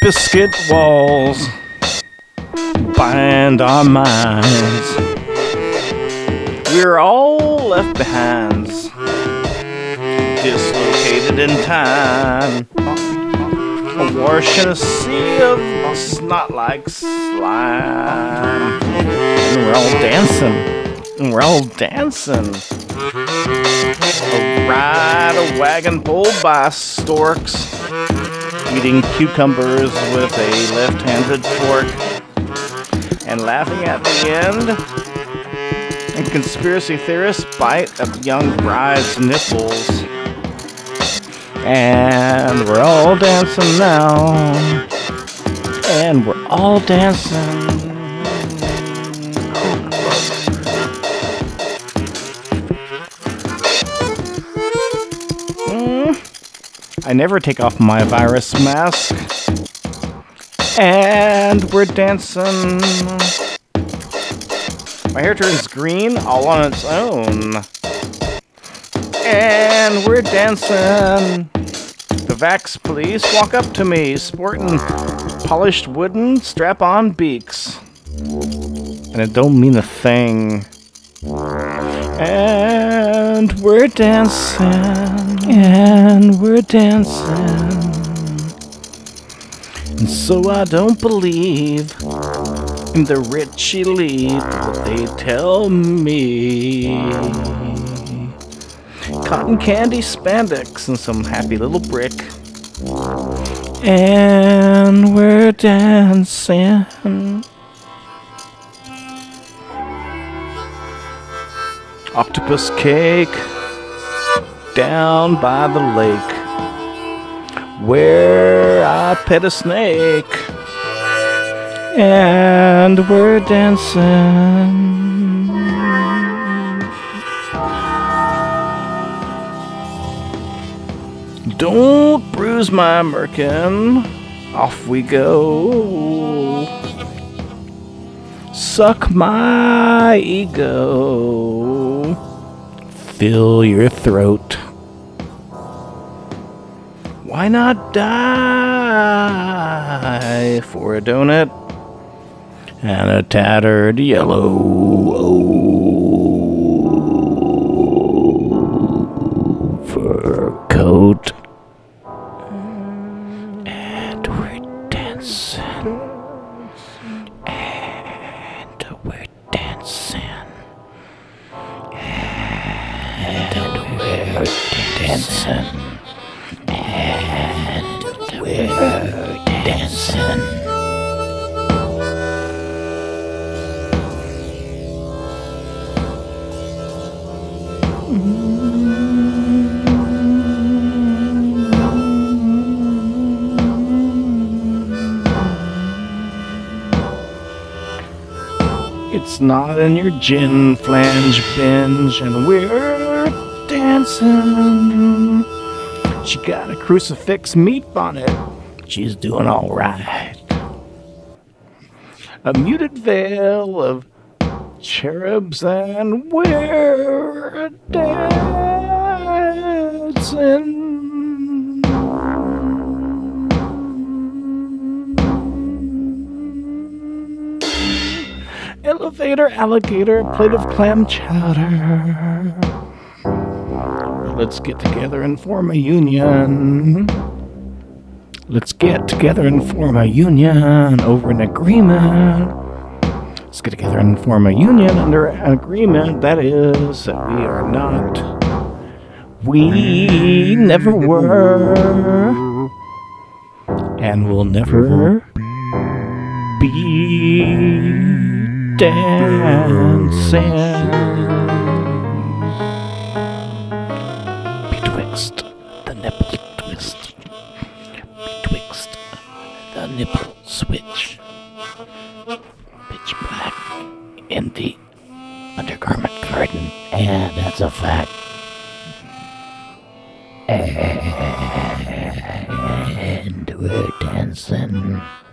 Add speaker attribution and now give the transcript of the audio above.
Speaker 1: biscuit walls bind our minds. We're all left behind, dislocated in time, awash in a sea of snot-like slime. And we're all dancing. A ride a wagon pulled by storks, eating cucumbers with a left-handed fork, and laughing at the end. And conspiracy theorists bite at young brides' nipples. And we're all dancing now. And we're all dancing. I never take off my virus mask. And we're dancing. My hair turns green all on its own. And we're dancing. The Vax police walk up to me, sporting polished wooden strap-on beaks. And it don't mean a thing. And we're dancing. And we're dancing. And so I don't believe in the rich elite, what they tell me. Cotton candy, spandex, and some happy little brick. And we're dancing. Octopus cake down by the lake, where I pet a snake. And we're dancing. Don't bruise my merkin. Off we go. Suck my ego. Fill your throat. Why not die for a donut and a tattered yellow fur coat? And we're dancing. And we're dancing. And we're dancing. And we're dancing. It's not in your gin flange binge, and we're dancing. She got a crucifix meat bonnet. She's doing all right. A muted veil of cherubs, and we're dancing. Elevator, alligator, plate of clam chowder. Let's get together and form a union. Let's get together and form a union over an agreement. Let's get together and form a union under an agreement that is that we are not. We never were. And will never be dancing betwixt the nipple twist, betwixt the nipple switch, pitch black in the undergarment garden, and that's a fact. And we're dancing.